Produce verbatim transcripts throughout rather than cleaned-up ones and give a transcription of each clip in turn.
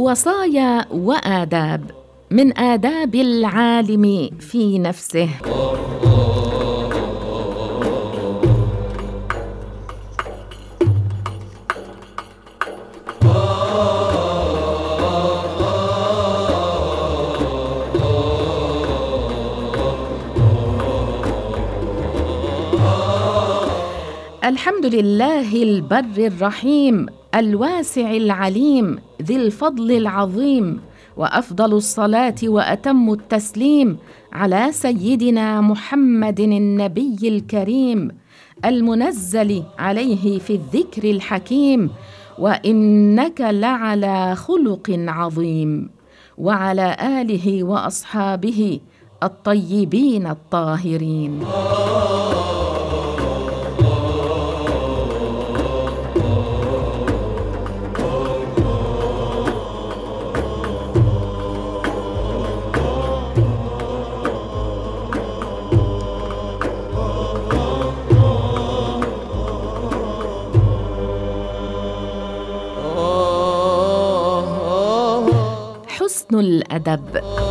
وصايا وآداب من آداب العالم في نفسه. الحمد لله البر الرحيم الواسع العليم ذي الفضل العظيم، وأفضل الصلاة وأتم التسليم على سيدنا محمد النبي الكريم المنزل عليه في الذكر الحكيم، وإنك لعلى خلق عظيم، وعلى آله وأصحابه الطيبين الطاهرين. حسن الأدب.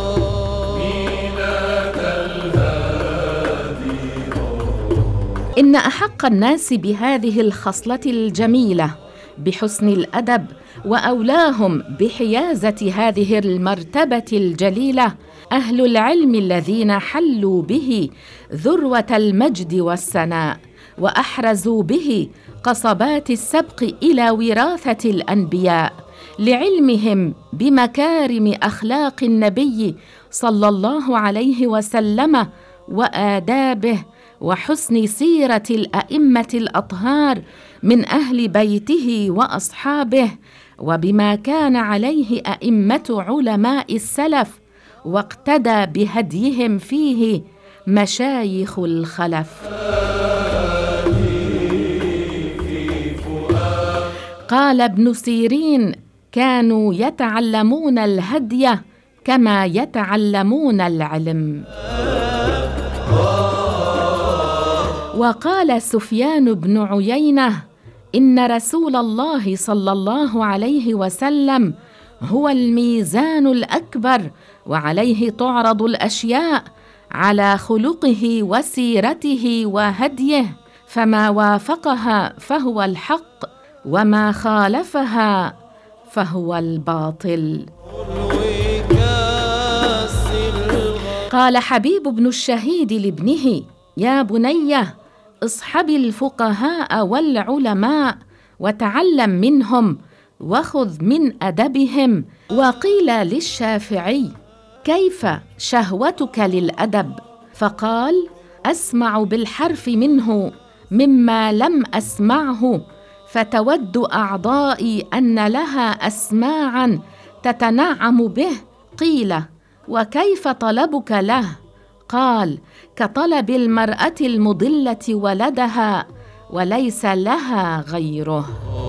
إن أحق الناس بهذه الخصلة الجميلة بحسن الأدب وأولاهم بحيازة هذه المرتبة الجليلة أهل العلم الذين حلوا به ذروة المجد والسناء، وأحرزوا به قصبات السبق إلى وراثة الأنبياء، لعلمهم بمكارم أخلاق النبي صلى الله عليه وسلم وآدابه، وحسن سيرة الأئمة الأطهار من أهل بيته وأصحابه، وبما كان عليه أئمة علماء السلف، واقتدى بهديهم فيه مشايخ الخلف. قال ابن سيرين: كانوا يتعلمون الهدي كما يتعلمون العلم. وقال سفيان بن عيينة: إن رسول الله صلى الله عليه وسلم هو الميزان الأكبر، وعليه تعرض الأشياء على خلقه وسيرته وهديه، فما وافقها فهو الحق، وما خالفها فهو الباطل. قال حبيب بن الشهيد لابنه: يا بني اصحب الفقهاء والعلماء وتعلم منهم وخذ من أدبهم. وقيل للشافعي: كيف شهوتك للأدب؟ فقال: أسمع بالحرف منه مما لم أسمعه، فتود أعضائي أن لها أسماعا تتنعم به. قيل: وكيف طلبك له؟ قال: كطلب المرأة المضلة ولدها وليس لها غيره.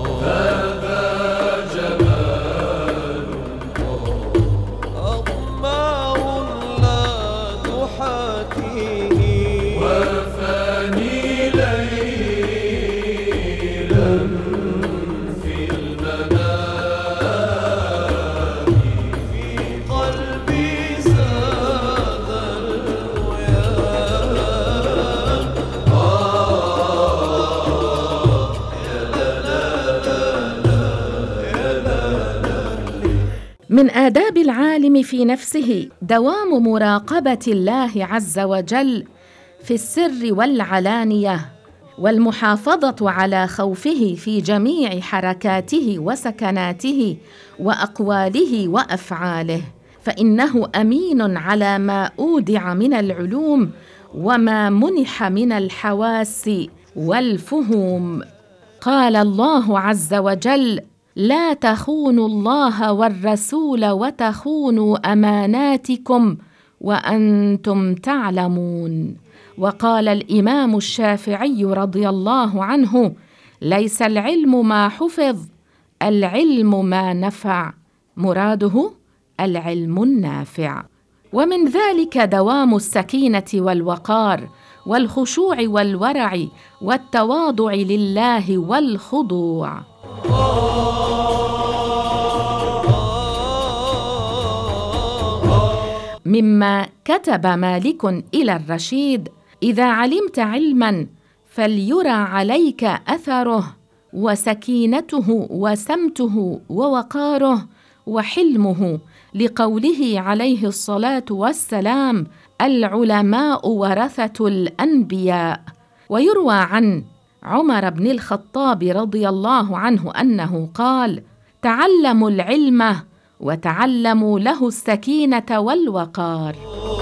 من آداب العالم في نفسه دوام مراقبة الله عز وجل في السر والعلانية، والمحافظة على خوفه في جميع حركاته وسكناته وأقواله وأفعاله، فإنه أمين على ما أودع من العلوم وما منح من الحواس والفهوم. قال الله عز وجل: لا تخونوا الله والرسول وتخونوا أماناتكم وأنتم تعلمون. وقال الإمام الشافعي رضي الله عنه: ليس العلم ما حفظ، العلم ما نفع، مراده العلم النافع. ومن ذلك دوام السكينة والوقار والخشوع والورع والتواضع لله والخضوع. مما كتب مالك إلى الرشيد: إذا علمت علماً فليرى عليك أثره، وسكينته وسمته ووقاره وحلمه، لقوله عليه الصلاة والسلام: العلماء ورثة الأنبياء. ويروى عن عمر بن الخطاب رضي الله عنه أنه قال: تعلموا العلم وتعلموا له السكينة والوقار.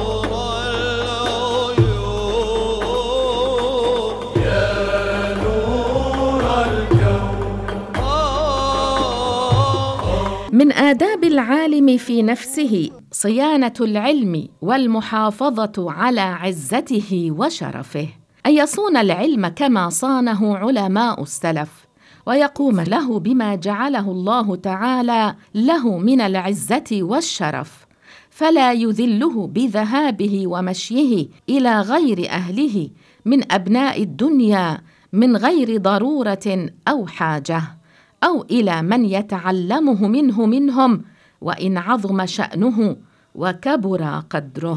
من آداب العالم في نفسه صيانة العلم والمحافظة على عزته وشرفه، أن يصون العلم كما صانه علماء السلف، ويقوم له بما جعله الله تعالى له من العزة والشرف، فلا يذله بذهابه ومشيه إلى غير أهله من أبناء الدنيا من غير ضرورة أو حاجة، أو إلى من يتعلمه منه منهم وإن عظم شأنه وكبر قدره.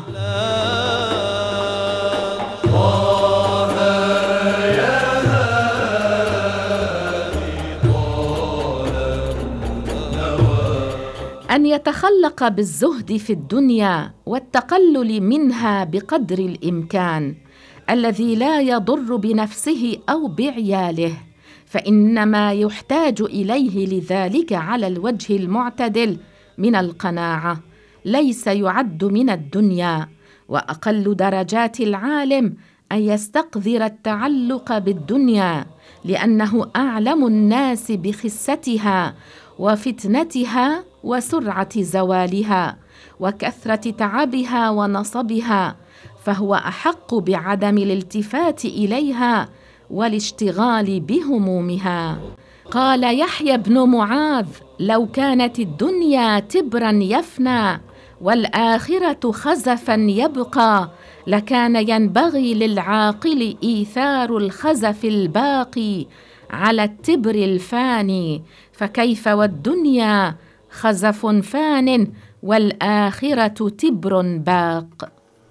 أن يتخلق بالزهد في الدنيا والتقلل منها بقدر الإمكان، الذي لا يضر بنفسه أو بعياله، فإنما يحتاج إليه لذلك على الوجه المعتدل من القناعة، ليس يعد من الدنيا. وأقل درجات العالم أن يستقذر التعلق بالدنيا، لأنه أعلم الناس بخستها وفتنتها وسرعة زوالها وكثرة تعبها ونصبها، فهو أحق بعدم الالتفات إليها والاشتغال بهمومها. قال يحيى بن معاذ: لو كانت الدنيا تبرا يفنى والآخرة خزفا يبقى لكان ينبغي للعاقل إيثار الخزف الباقي على التبر الفاني، فكيف والدنيا خزف فان والآخرة تبر باق.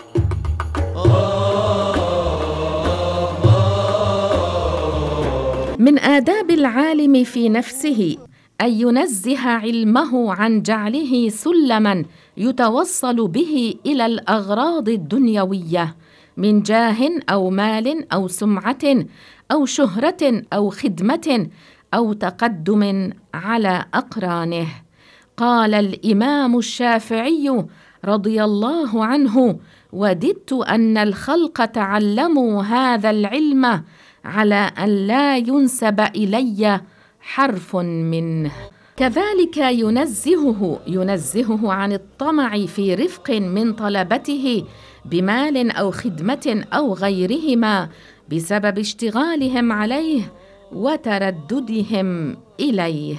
من آداب العالم في نفسه أن ينزه علمه عن جعله سلماً يتوصل به إلى الأغراض الدنيوية من جاه أو مال أو سمعة أو شهرة أو خدمة أو تقدم على أقرانه. قال الإمام الشافعي رضي الله عنه: وددت أن الخلق تعلموا هذا العلم على أن لا ينسب إلي حرف منه. كذلك ينزهه ينزهه عن الطمع في رفق من طلبته بمال أو خدمة أو غيرهما بسبب اشتغالهم عليه وترددهم إليه.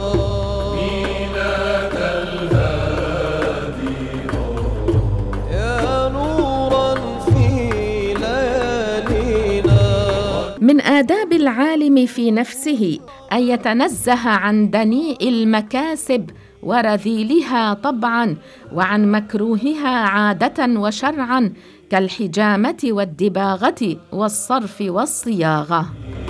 من آداب العالم في نفسه أن يتنزه عن دنيء المكاسب ورذيلها طبعاً وعن مكروهها عادة وشرعاً كالحجامة والدباغة والصرف والصياغة.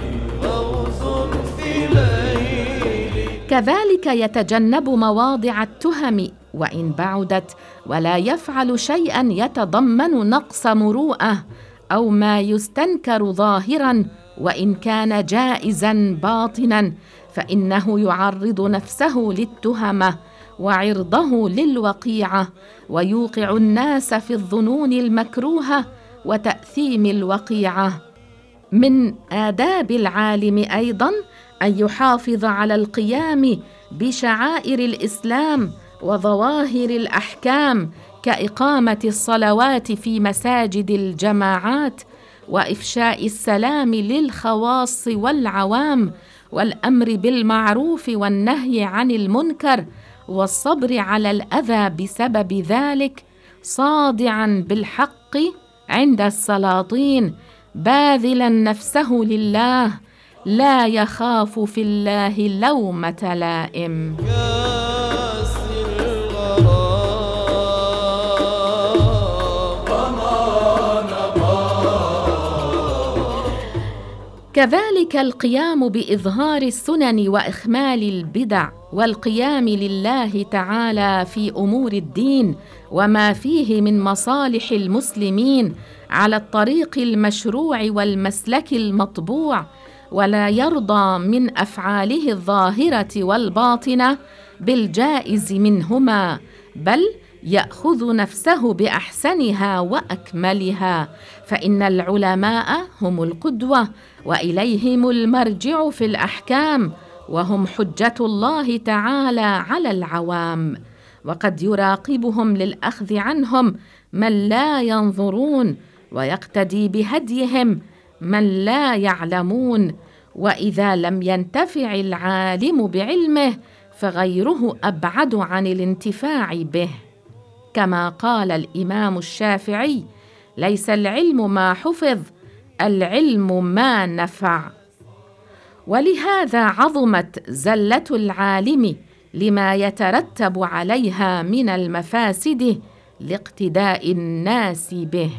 كذلك يتجنب مواضع التهم وإن بعدت، ولا يفعل شيئاً يتضمن نقص مروءة أو ما يستنكر ظاهراً وإن كان جائزاً باطناً، فإنه يعرض نفسه للتهمة وعرضه للوقيعة، ويوقع الناس في الظنون المكروهة وتأثيم الوقيعة. من آداب العالم أيضاً أن يحافظ على القيام بشعائر الإسلام وظواهر الأحكام كإقامة الصلوات في مساجد الجماعات وإفشاء السلام للخواص والعوام والأمر بالمعروف والنهي عن المنكر والصبر على الأذى بسبب ذلك، صادعاً بالحق عند السلاطين، باذلاً نفسه لله، لا يخاف في الله لومة لائم. كذلك القيام بإظهار السنن وإخمال البدع، والقيام لله تعالى في أمور الدين وما فيه من مصالح المسلمين على الطريق المشروع والمسلك المطبوع، ولا يرضى من أفعاله الظاهرة والباطنة بالجائز منهما، بل يأخذ نفسه بأحسنها وأكملها، فإن العلماء هم القدوة وإليهم المرجع في الأحكام، وهم حجة الله تعالى على العوام، وقد يراقبهم للأخذ عنهم من لا ينظرون، ويقتدي بهديهم من لا يعلمون، وإذا لم ينتفع العالم بعلمه فغيره أبعد عن الانتفاع به، كما قال الإمام الشافعي: ليس العلم ما حفظ، العلم ما نفع. ولهذا عظمت زلة العالم لما يترتب عليها من المفاسد لاقتداء الناس به.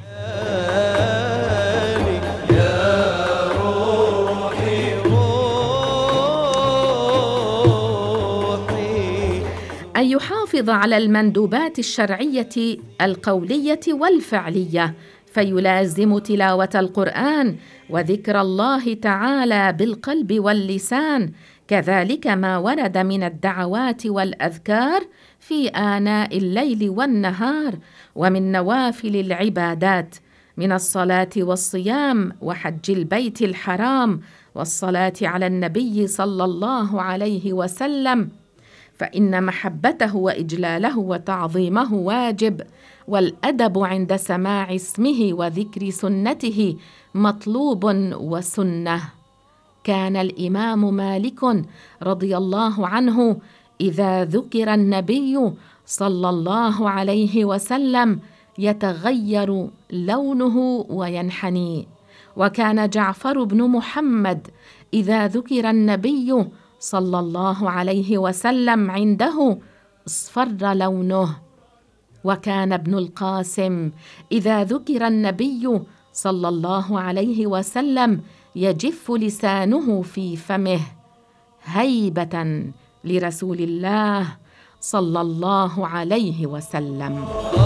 أن يحافظ على المندوبات الشرعية القولية والفعلية، فيلازم تلاوة القرآن وذكر الله تعالى بالقلب واللسان، كذلك ما ورد من الدعوات والأذكار في آناء الليل والنهار، ومن نوافل العبادات من الصلاة والصيام وحج البيت الحرام والصلاة على النبي صلى الله عليه وسلم، فإن محبته وإجلاله وتعظيمه واجب، والأدب عند سماع اسمه وذكر سنته مطلوب وسنة. كان الإمام مالك رضي الله عنه إذا ذكر النبي صلى الله عليه وسلم يتغير لونه وينحني، وكان جعفر بن محمد إذا ذكر النبي صلى الله عليه وسلم عنده اصفر لونه، وكان ابن القاسم إذا ذكر النبي صلى الله عليه وسلم يجف لسانه في فمه هيبة لرسول الله صلى الله عليه وسلم.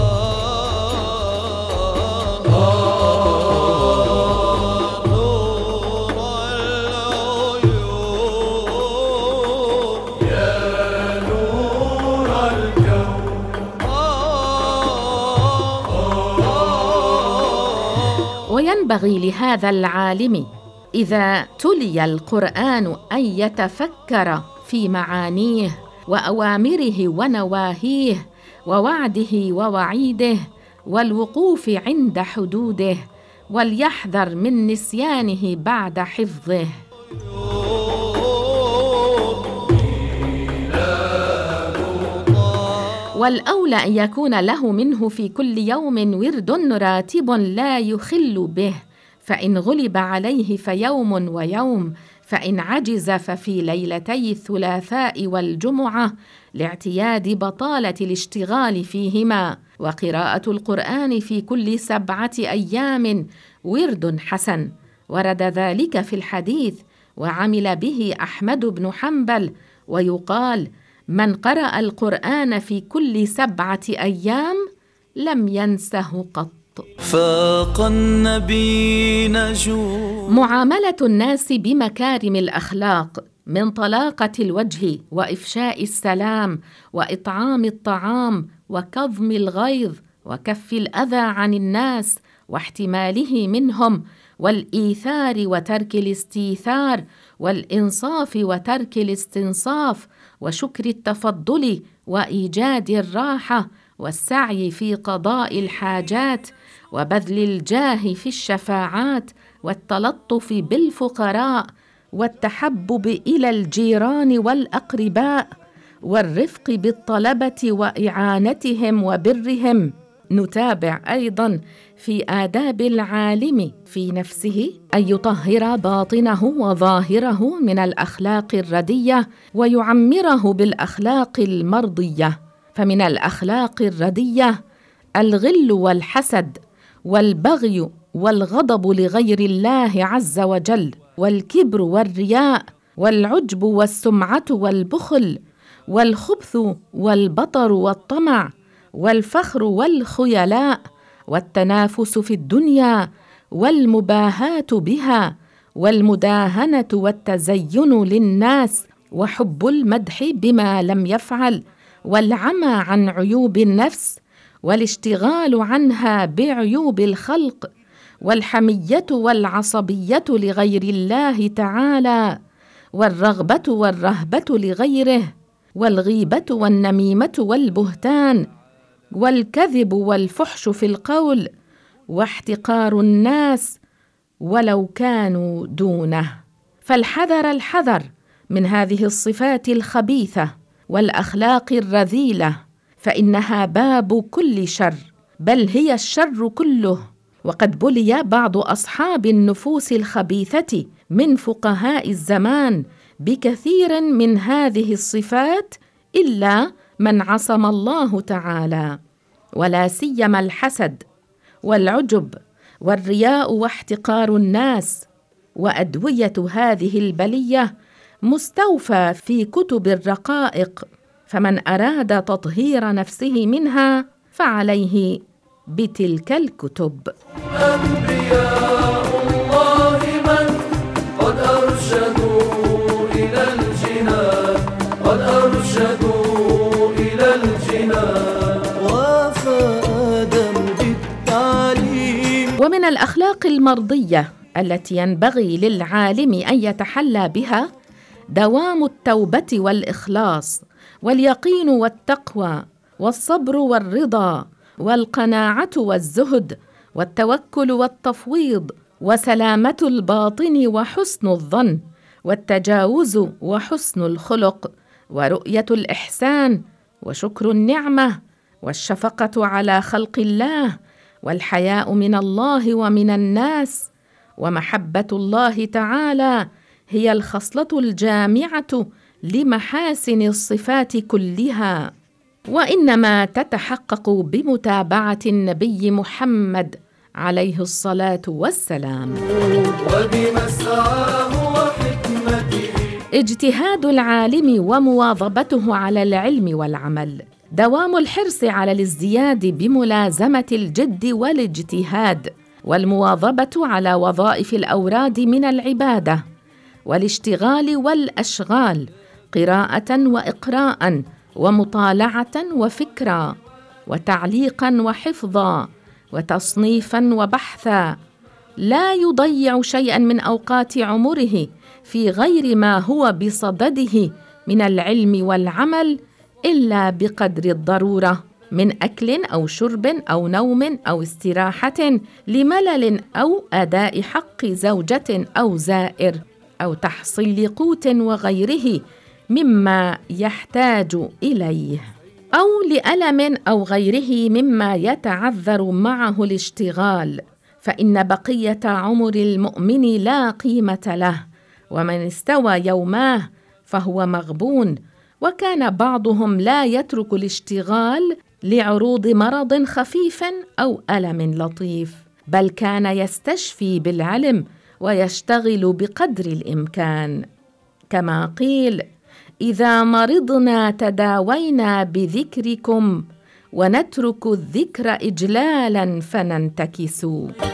وينبغي لهذا العالم إذا تلي القرآن أن يتفكر في معانيه وأوامره ونواهيه ووعده ووعيده والوقوف عند حدوده، وليحذر من نسيانه بعد حفظه. والأولى أن يكون له منه في كل يوم ورد راتب لا يخل به، فإن غلب عليه فيوم ويوم، فإن عجز ففي ليلتي الثلاثاء والجمعة لاعتياد بطالة الاشتغال فيهما، وقراءة القرآن في كل سبعة أيام ورد حسن، ورد ذلك في الحديث وعمل به أحمد بن حنبل، ويقال: من قرأ القرآن في كل سبعة أيام لم ينسه قط. فاق النبي نجوم. معاملة الناس بمكارم الأخلاق من طلاقة الوجه وإفشاء السلام وإطعام الطعام وكظم الغيظ وكف الأذى عن الناس واحتماله منهم، والإيثار وترك الاستيثار، والإنصاف وترك الاستنصاف، وشكر التفضل وإيجاد الراحة، والسعي في قضاء الحاجات، وبذل الجاه في الشفاعات، والتلطف بالفقراء، والتحبب إلى الجيران والأقرباء، والرفق بالطلبة وإعانتهم وبرهم. نتابع أيضاً في آداب العالم في نفسه أن يطهر باطنه وظاهره من الأخلاق الردية ويعمره بالأخلاق المرضية، فمن الأخلاق الردية الغل والحسد والبغي والغضب لغير الله عز وجل، والكبر والرياء والعجب والسمعة والبخل والخبث والبطر والطمع والفخر والخيلاء والتنافس في الدنيا والمباهاة بها والمداهنة والتزين للناس وحب المدح بما لم يفعل والعمى عن عيوب النفس والاشتغال عنها بعيوب الخلق والحمية والعصبية لغير الله تعالى والرغبة والرهبة لغيره والغيبة والنميمة والبهتان والكذب والفحش في القول واحتقار الناس ولو كانوا دونه. فالحذر الحذر من هذه الصفات الخبيثة والأخلاق الرذيلة، فإنها باب كل شر، بل هي الشر كله. وقد بلي بعض أصحاب النفوس الخبيثة من فقهاء الزمان بكثير من هذه الصفات إلا من عصم الله تعالى، ولا سيما الحسد والعجب والرياء واحتقار الناس. وأدوية هذه البلية مستوفى في كتب الرقائق، فمن أراد تطهير نفسه منها فعليه بتلك الكتب. أنبياء الله من قد أرشدوا إلى الجنان، قد أرشدوا إلى الجنان، وافى آدم بالتعليم. ومن الأخلاق المرضية التي ينبغي للعالم أن يتحلى بها دوام التوبة والإخلاص واليقين والتقوى والصبر والرضا والقناعة والزهد والتوكل والتفويض وسلامة الباطن وحسن الظن والتجاوز وحسن الخلق ورؤية الإحسان وشكر النعمة والشفقة على خلق الله والحياء من الله ومن الناس ومحبة الله تعالى هي الخصلة الجامعة لمحاسن الصفات كلها، وإنما تتحقق بمتابعة النبي محمد عليه الصلاة والسلام. وبمسعاه وحكمته اجتهاد العالم ومواظبته على العلم والعمل، دوام الحرص على الازدياد بملازمة الجد والاجتهاد، والمواظبة على وظائف الأوراد من العبادة، والاشتغال والأشغال، قراءة وإقراء ومطالعة وفكرا وتعليقا وحفظا وتصنيفا وبحثا، لا يضيع شيئا من أوقات عمره في غير ما هو بصدده من العلم والعمل إلا بقدر الضرورة من أكل أو شرب أو نوم أو استراحة لملل أو أداء حق زوجة أو زائر أو تحصيل قوت وغيره مما يحتاج إليه، أو لألم أو غيره مما يتعذر معه الاشتغال، فإن بقية عمر المؤمن لا قيمة له، ومن استوى يوماه فهو مغبون. وكان بعضهم لا يترك الاشتغال لعروض مرض خفيف أو ألم لطيف، بل كان يستشفي بالعلم ويشتغل بقدر الإمكان، كما قيل: إذا مرضنا تداوينا بذكركم ونترك الذكر إجلالا فننتكس.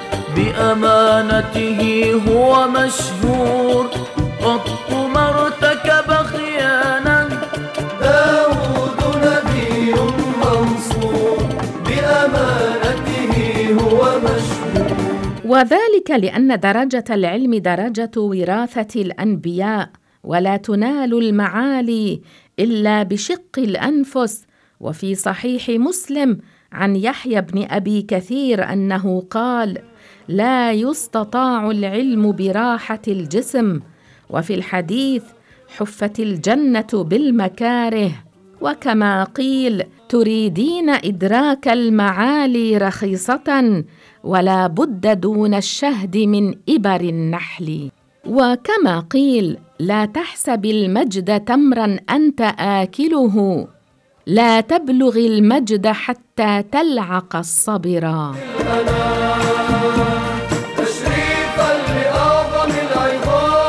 بأمانته هو مشهور، قط ما ارتكب خيانة، داود نبي منصور، بأمانته هو مشهور. وذلك لأن درجة العلم درجة وراثة الأنبياء، ولا تنال المعالي إلا بشق الأنفس. وفي صحيح مسلم عن يحيى بن أبي كثير أنه قال: لا يستطاع العلم براحة الجسم. وفي الحديث: حفت الجنة بالمكاره. وكما قيل: تريدين إدراك المعالي رخيصة، ولا بد دون الشهد من إبر النحل. وكما قيل: لا تحسب المجد تمرا أنت آكله، لا تبلغ المجد حتى تلعق الصبرا. تشريفا لأعظم العظام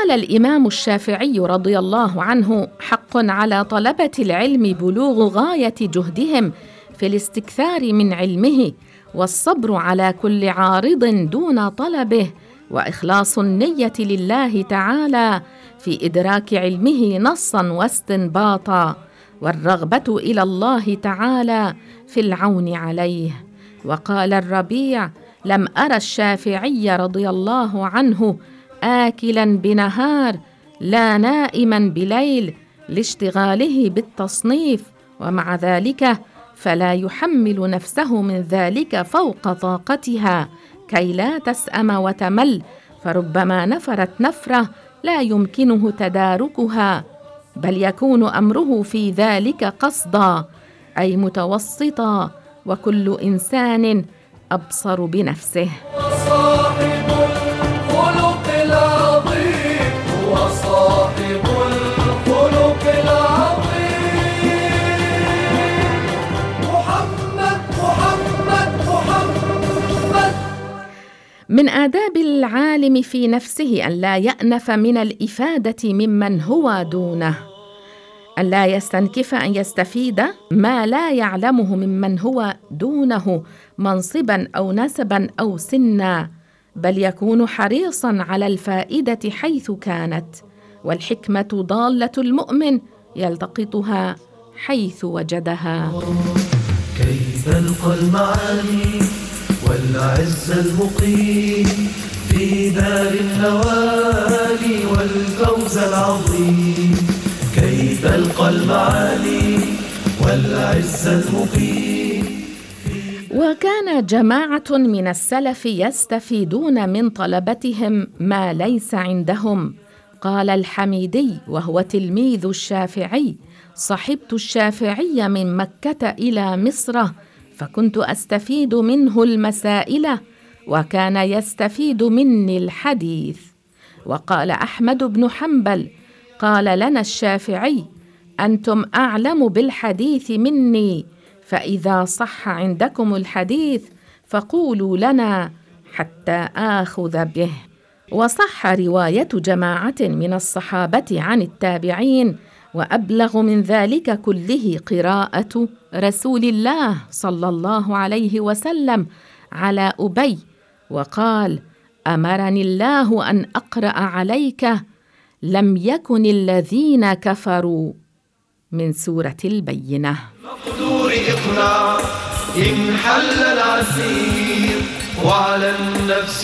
وقال الإمام الشافعي رضي الله عنه: حق على طلبة العلم بلوغ غاية جهدهم في الاستكثار من علمه، والصبر على كل عارض دون طلبه، وإخلاص النية لله تعالى في إدراك علمه نصاً واستنباطاً، والرغبة إلى الله تعالى في العون عليه. وقال الربيع: لم أرى الشافعي رضي الله عنه آكلاً بنهار لا نائماً بليل لاشتغاله بالتصنيف، ومع ذلك فلا يحمل نفسه من ذلك فوق طاقتها كي لا تسأم وتمل، فربما نفرت نفرة لا يمكنه تداركها، بل يكون أمره في ذلك قصدا، أي متوسطا، وكل إنسان أبصر بنفسه. وصاحب الخلق العظيم وصاحب الخلق العظيم محمد محمد محمد. من آداب العالم في نفسه أن لا يأنف من الإفادة ممن هو دونه، أن لا يستنكف أن يستفيد ما لا يعلمه ممن هو دونه منصباً أو نسباً أو سناً، بل يكون حريصاً على الفائدة حيث كانت، والحكمة ضالة المؤمن يلتقطها حيث وجدها. كيف نلقى المعاني والعز المقيم في دار النوال والفوز العظيم، كيف نلقى المعاني والعز المقيم. وكان جماعة من السلف يستفيدون من طلبتهم ما ليس عندهم. قال الحميدي وهو تلميذ الشافعي: صحبت الشافعي من مكة إلى مصر فكنت أستفيد منه المسائل وكان يستفيد مني الحديث. وقال أحمد بن حنبل: قال لنا الشافعي: أنتم أعلم بالحديث مني، فإذا صح عندكم الحديث فقولوا لنا حتى آخذ به. وصح رواية جماعة من الصحابة عن التابعين، وأبلغ من ذلك كله قراءة رسول الله صلى الله عليه وسلم على أبي، وقال: أمرني الله أن أقرأ عليك لم يكن الذين كفروا من سورة البينة. مقدور إقناع إن حل العسير، وعلى النفس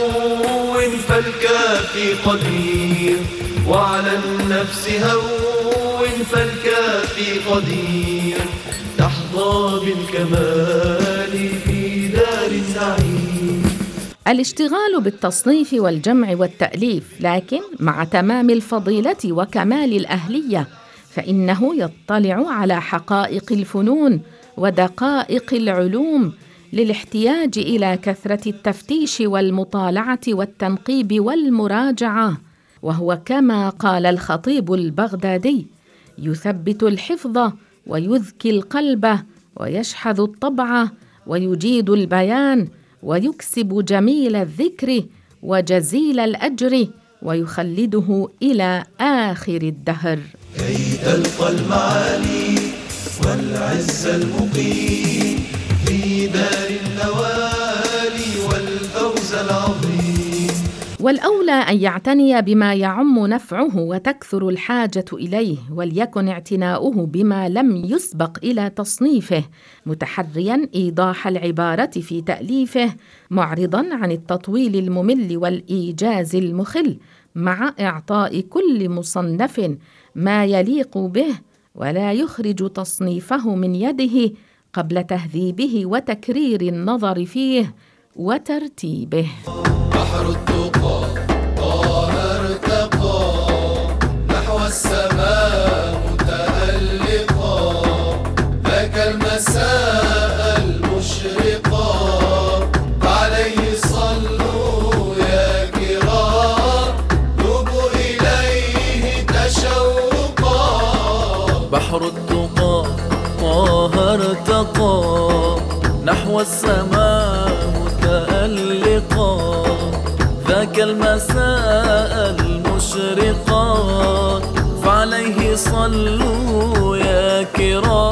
هون فالكافي قدير، وعلى النفس هون فالكافي قدير، تحظى بالكمال في دار النعيم. الاشتغال بالتصنيف والجمع والتأليف، لكن مع تمام الفضيلة وكمال الأهلية، فإنه يطلع على حقائق الفنون ودقائق العلوم للاحتياج إلى كثرة التفتيش والمطالعة والتنقيب والمراجعة، وهو كما قال الخطيب البغدادي: يثبت الحفظ ويذكي القلب ويشحذ الطبع ويجيد البيان ويكسب جميل الذكر وجزيل الأجر ويخلده إلى آخر الدهر. كي تلقى المعالي والعز المقيم في دار النوال والفوز العظيم. والأولى أن يعتني بما يعم نفعه وتكثر الحاجة إليه، وليكن اعتناؤه بما لم يسبق إلى تصنيفه، متحرياً إيضاح العبارة في تأليفه، معرضاً عن التطويل الممل والإيجاز المخل، مع إعطاء كل مصنف ما يليق به، ولا يخرج تصنيفه من يده قبل تهذيبه وتكرير النظر فيه وترتيبه. بحر التقى طه ارتقى نحو السماء متألقا، ذاك المساء المشرقا، عليه صلوا يا كرام، توبوا إليه تشوقا. بحر التقى طه ارتقى نحو السماء متألقا، ذاك المساء المشرقا، مشرقا، فعليه صلوا يا كرام